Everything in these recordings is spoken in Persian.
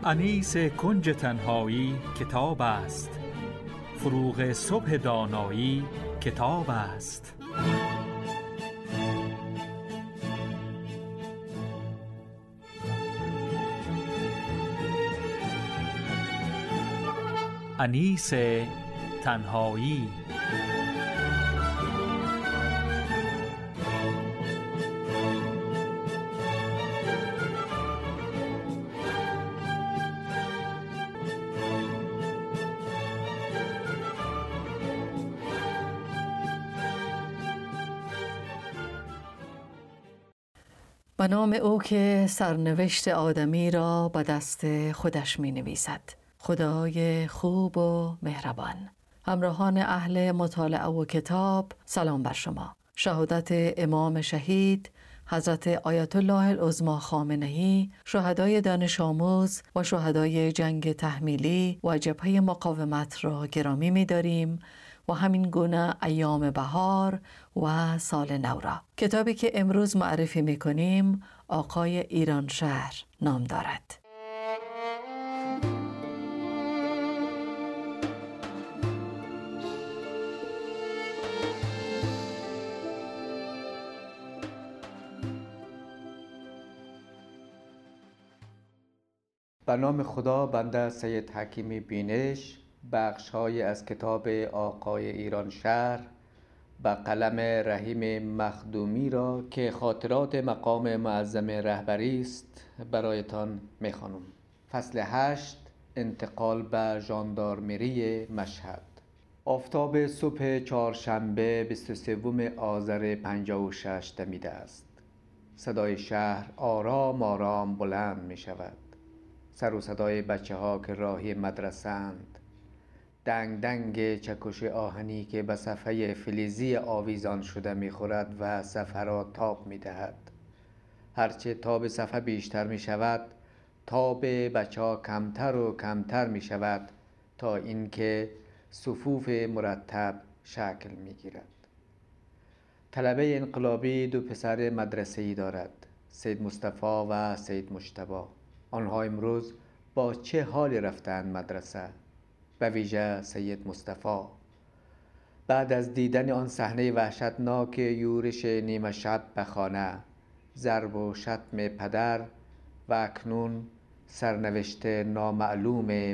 انیس کنج تنهایی کتاب است، فروغ صبح دانایی کتاب است. انیس تنهایی. به نام او که سرنوشت آدمی را به دست خودش می نویسد، خدای خوب و مهربان. همراهان اهل مطالعه و کتاب، سلام بر شما. شهادت امام شهید حضرت آیت الله العظمی خامنه‌ای، شهدای دانش آموز و شهدای جنگ تحمیلی و جبهه مقاومت را گرامی می داریم و همین گونه ایام بهار و سال نو را. کتابی که امروز معرفی می کنیم آقای ایرانشهر نام دارد. به نام خدا. بنده سید حکیم بینش بخش‌های از کتاب آقای ایرانشهر به قلم رحیم مخدومی را که خاطرات مقام معظم رهبری است برایتان می‌خوانم. فصل 8. انتقال به ژاندارمری مشهد. آفتاب صبح چهارشنبه 23 آذر 56 دمیده است. صدای شهر آرام آرام بلند می شود. سر و صدای بچه ها که راهی مدرسه اند، دنگ دنگ چکش آهنی که به صفحه فلزی آویزان شده می خورد و صفحه را تاب می دهد. هرچه تاب صفحه بیشتر می شود، تاب بچه ها کمتر و کمتر می شود تا اینکه صفوف مرتب شکل می گیرد. طلبه انقلابی دو پسر مدرسه‌ای دارد، سید مصطفی و سید مجتبی. آنها امروز با چه حالی رفتند مدرسه؟ به ویژه سید مصطفی. بعد از دیدن آن صحنه وحشتناک یورش نیمه شب به خانه، ضرب و شتم پدر و اکنون سرنوشت نامعلوم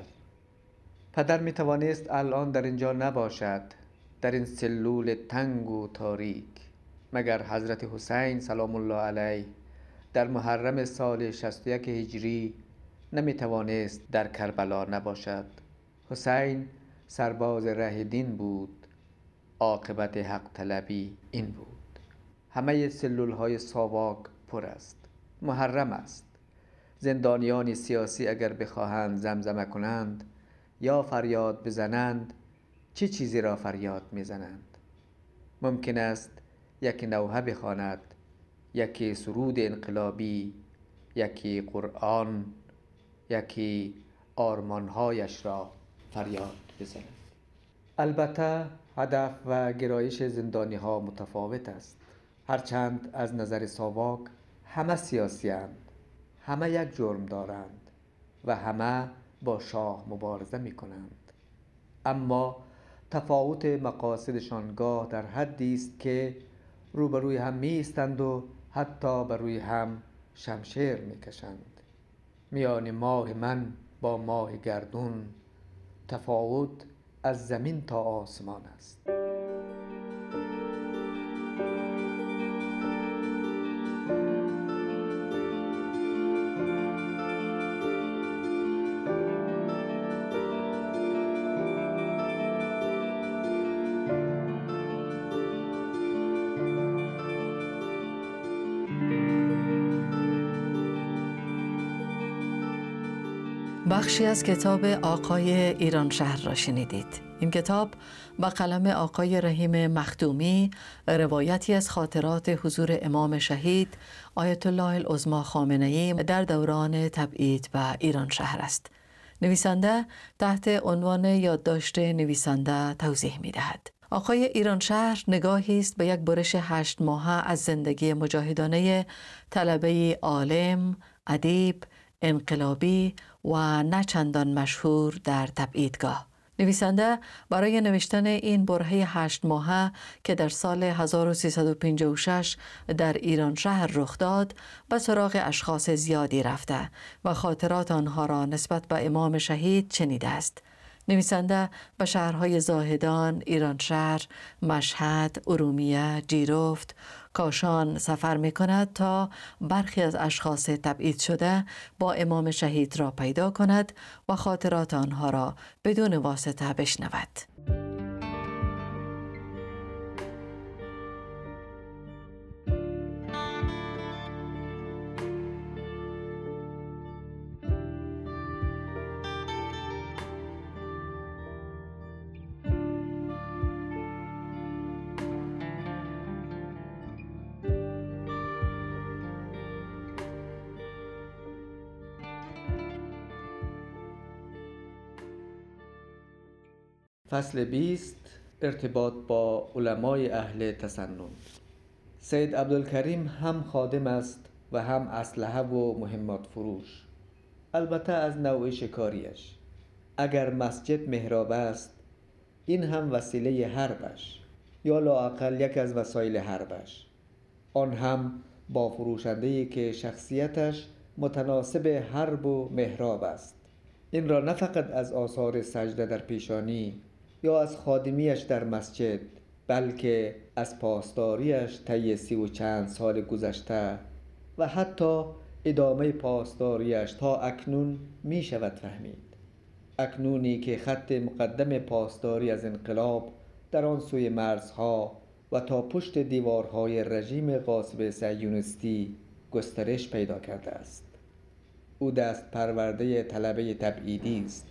پدر می توانست الان در اینجا نباشد، در این سلول تنگ و تاریک. مگر حضرت حسین سلام الله علیه در محرم سال 61 هجری نمی توانست در کربلا نباشد؟ حسین سرباز ره دین بود، عاقبت حق طلبی این بود. همه سلول های ساواک پر است. محرم است. زندانیان سیاسی اگر بخواهند زمزمه کنند یا فریاد بزنند، چه چیزی را فریاد میزنند؟ ممکن است یکی نوحه بخواند، یکی سرود انقلابی، یکی قرآن، یکی آرمانهایش را فریاد بزند. البته هدف و گرایش زندانی ها متفاوت است. هرچند از نظر ساواک همه سیاسی اند، همه یک جرم دارند و همه با شاه مبارزه می کنند، اما تفاوت مقاصدشان گاه در حدی است که روبروی هم می ایستند و حتی بر روی هم شمشیر می کشند. میان ماه من با ماه گردون تفاوت از زمین تا آسمان است. بخشی از کتاب آقای ایرانشهر را شنیدید. این کتاب با قلم آقای رحیم مخدومی روایتی از خاطرات حضور امام شهید آیت الله العظمی خامنه‌ای در دوران تبعید به ایرانشهر است. نویسنده تحت عنوان یادداشت نویسنده توضیح می‌دهد. آقای ایرانشهر نگاهی است به یک برش 8 ماهه از زندگی مجاهدانه طلبه‌ای عالم، ادیب، انقلابی و نه چندان مشهور در تبعیدگاه. نویسنده برای نوشتن این برهه 8 ماهه که در سال 1356 در ایران شهر رخ داد به سراغ اشخاص زیادی رفته و خاطرات آنها را نسبت به امام شهید شنیده است. نویسنده به شهرهای زاهدان، ایرانشهر، مشهد، ارومیه، جیرفت، کاشان سفر می کند تا برخی از اشخاص تبعید شده با امام شهید را پیدا کند و خاطرات آنها را بدون واسطه بشنود. فصل 20. ارتباط با علمای اهل تسنن. سید عبدالکریم هم خادم است و هم اسلحه و مهمات فروش، البته از نوع شکاریش. اگر مسجد محراب است، این هم وسیله حربش، یا لااقل یک از وسایل حربش، آن هم با فروشنده‌ای که شخصیتش متناسب حرب و محراب است. این را نه فقط از آثار سجده در پیشانی یا از خادمیش در مسجد، بلکه از پاسداریش طی 30 و چند سال گذشته و حتی ادامه پاسداریش تا اکنون می شود فهمید. اکنونی که خط مقدم پاسداری از انقلاب در آن سوی مرزها و تا پشت دیوارهای رژیم غاصب صهیونیستی گسترش پیدا کرده است. او دست پرورده طلبه تبعیدی است.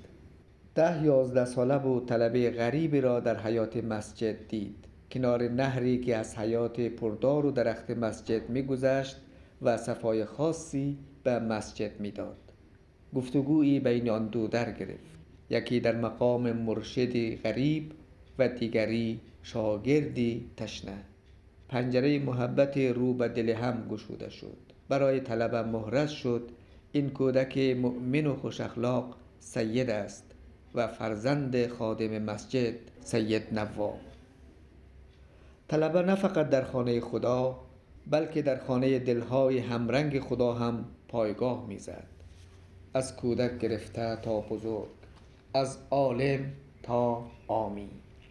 10-11 ساله بود طلبه غریبی را در حیاط مسجد دید، کنار نهری که از حیاط پردار و درخت مسجد می‌گذشت و صفای خاصی به مسجد می‌داد. گفتگویی بین آن دو در گرفت، یکی در مقام مرشدی غریب و دیگری شاگردی تشنه. پنجره محبت رو به دل هم گشوده شد. برای طلبه محرز شد این کودک مؤمن و خوش اخلاق سید است و فرزند خادم مسجد سید نواب. طلبه نه فقط در خانه خدا بلکه در خانه دلهای همرنگ خدا هم پایگاه میزد، از کودک گرفته تا بزرگ، از عالم تا عامی.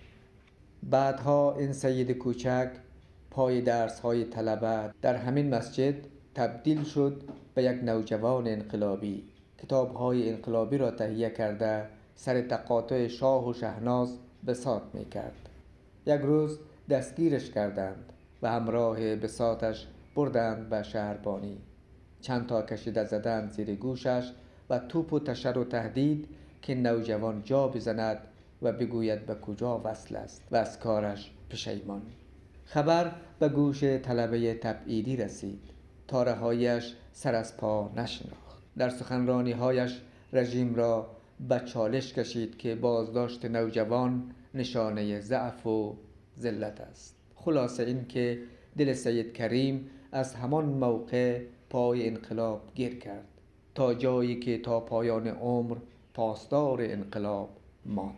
بعدها این سید کوچک پای درس‌های طلبه در همین مسجد تبدیل شد به یک نوجوان انقلابی. کتاب‌های انقلابی را تهیه کرده سر تقاطع شاه و شهناز بساط می‌کرد. یک روز دستگیرش کردند و همراه بساطش بردند به شهربانی. چند تا کشیده زدند زیر گوشش و توپ و تشر و تهدید که نوجوان جا بزند و بگوید به کجا وصل است و از کارش پشیمان. خبر به گوش طلبه تبعیدی رسید. تا رهایی‌اش سر از پا نشناخت. در سخنرانی‌هایش رژیم را به چالش کشید که بازداشت نوجوان نشانه ضعف و ذلت است. خلاصه این که دل سید کریم از همان موقع پای انقلاب گیر کرد تا جایی که تا پایان عمر پاسدار انقلاب ماند.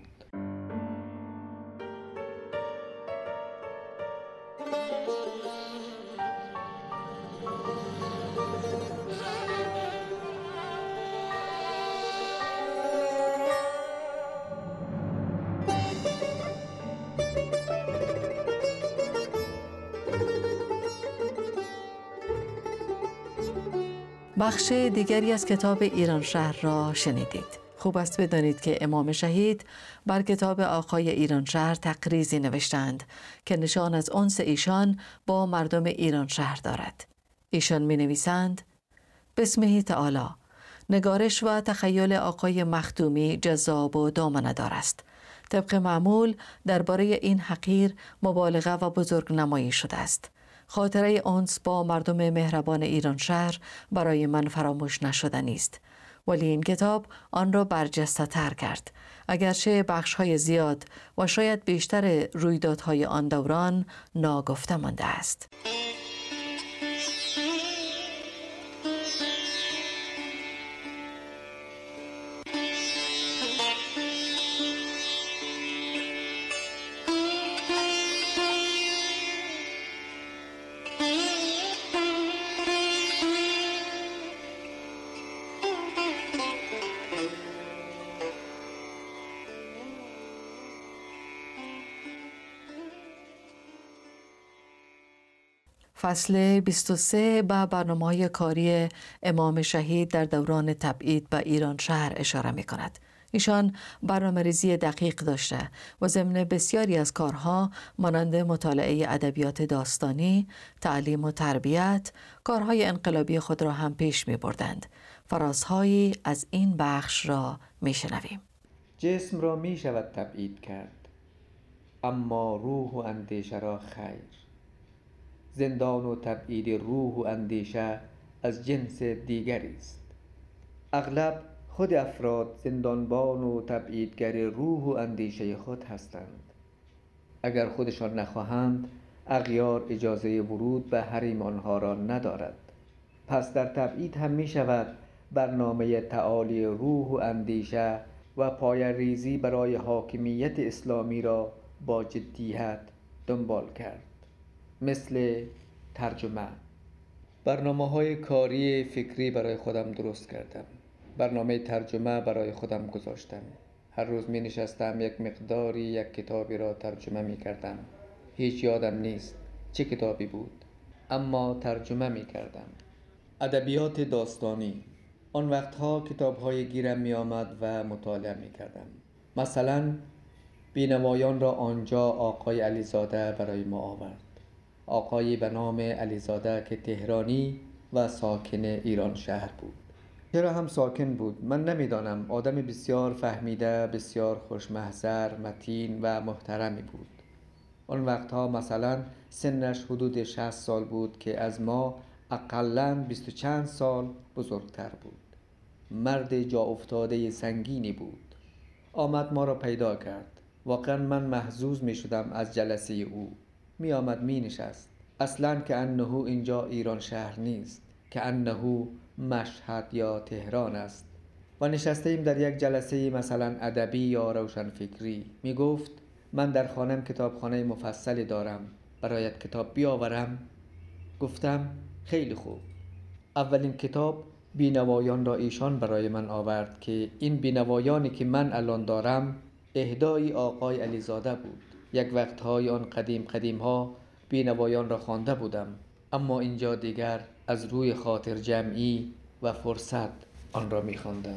بخش دیگری از کتاب ایران شهر را شنیدید. خوب است بدانید که امام شهید بر کتاب آقای ایران شهر تقریزی نوشتند که نشان از انس ایشان با مردم ایران شهر دارد. ایشان می نویسند: بسمه تعالی، نگارش و تخیل آقای مخدومی جذاب و دامنه‌دار است. طبق معمول درباره این حقیر مبالغه و بزرگ نمایی شده است. خاطره انس با مردم مهربان ایران شهر برای من فراموش نشدنی است، ولی این کتاب آن را برجسته تر کرد، اگرچه بخش‌های زیاد و شاید بیشتر رویدادهای آن دوران ناگفته مانده است. فصل 23 به برنامه‌های کاری امام شهید در دوران تبعید به ایران شهر اشاره می کند. ایشان برنامه‌ریزی دقیق داشته و ضمن بسیاری از کارها مانند مطالعه ادبیات داستانی، تعلیم و تربیت، کارهای انقلابی خود را هم پیش می بردند. فرازهایی از این بخش را می شنویم. جسم را می شود تبعید کرد، اما روح و اندیشه را خیر. زندان و تبعید روح و اندیشه از جنس دیگری است. اغلب خود افراد زندانبان و تبعیدگر روح و اندیشه خود هستند. اگر خودشان نخواهند، اغیار اجازه ورود به حریم آنها را ندارد. پس در تبعید هم می شود برنامه تعالی روح و اندیشه و پایه‌ریزی برای حاکمیت اسلامی را با جدیت دنبال کرد. مثل ترجمه. برنامه‌های کاری فکری برای خودم درست کردم. برنامه ترجمه برای خودم گذاشتم. هر روز می نشستم یک مقداری یک کتابی را ترجمه می کردم. هیچ یادم نیست چه کتابی بود، اما ترجمه می کردم. ادبیات داستانی. آن وقتها کتاب‌های گیرم می آمد و مطالعه می کردم. مثلا بینوایان را آنجا آقای علیزاده برای ما آورد. آقایی به نام علیزاده که تهرانی و ساکن ایران شهر بود. چرا هم ساکن بود من نمیدانم. آدم بسیار فهمیده، بسیار خوشمحضر، متین و محترمی بود. آن وقتها مثلا سنش حدود 60 سال بود که از ما اقلاً 20 و چند سال بزرگتر بود. مرد جا افتاده سنگینی بود. آمد ما را پیدا کرد. واقعا من محظوظ می شدم از جلسه او. می آمد می نشست. اصلاً که انه اینجا ایران شهر نیست، که انه مشهد یا تهران است. و نشسته ایم در یک جلسه مثلا ادبی یا روشن فکری. می گفت من در خانم کتابخانه مفصلی دارم، برایت کتاب بیاورم؟ گفتم خیلی خوب. اولین کتاب بینوایان را ایشان برای من آورد که این بینوایانی که من الان دارم اهدای آقای علیزاده بود. یک وقتهای آن قدیم ها بینوایان را خوانده بودم، اما اینجا دیگر از روی خاطر جمعی و فرصت آن را می خواندم.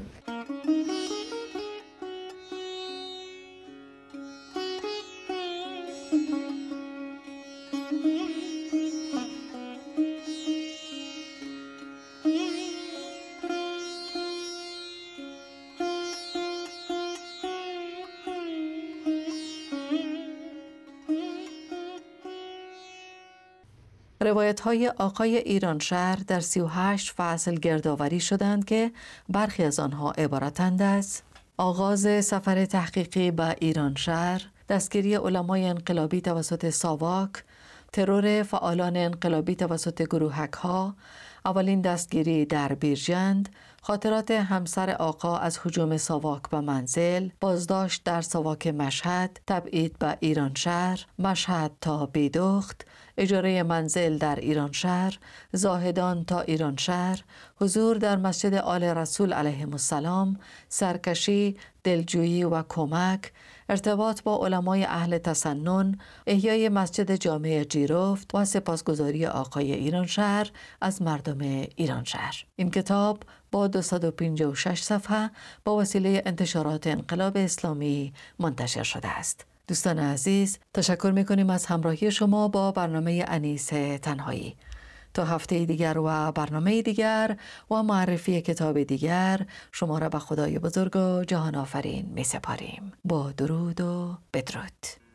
روایت‌های آقای ایرانشهر در 38 فصل گردآوری شدند که برخی از آنها عبارتند از آغاز سفر تحقیقی به ایرانشهر، دستگیری علمای انقلابی توسط ساواک، ترور فعالان انقلابی توسط گروهک‌ها، اولین دستگیری در بیرجند، خاطرات همسر آقا از هجوم ساواک به منزل، بازداشت در ساواک مشهد، تبعید به ایرانشهر، مشهد تا بیدخت، اجاره منزل در ایرانشهر، زاهدان تا ایرانشهر، حضور در مسجد آل رسول علیهم السلام، سرکشی، دلجویی و کمک، ارتباط با علمای اهل تسنن، احیای مسجد جامع جیرفت و سپاسگزاری آقای ایرانشهر از مردم ایرانشهر. این کتاب با 256 صفحه با وسیله انتشارات انقلاب اسلامی منتشر شده است. دوستان عزیز، تشکر می‌کنیم از همراهی شما با برنامه انیس تنهایی. تا هفته دیگر و برنامه دیگر و معرفی کتاب دیگر شما را به خدای بزرگ و جهان آفرین می‌سپاریم. با درود و بدرود.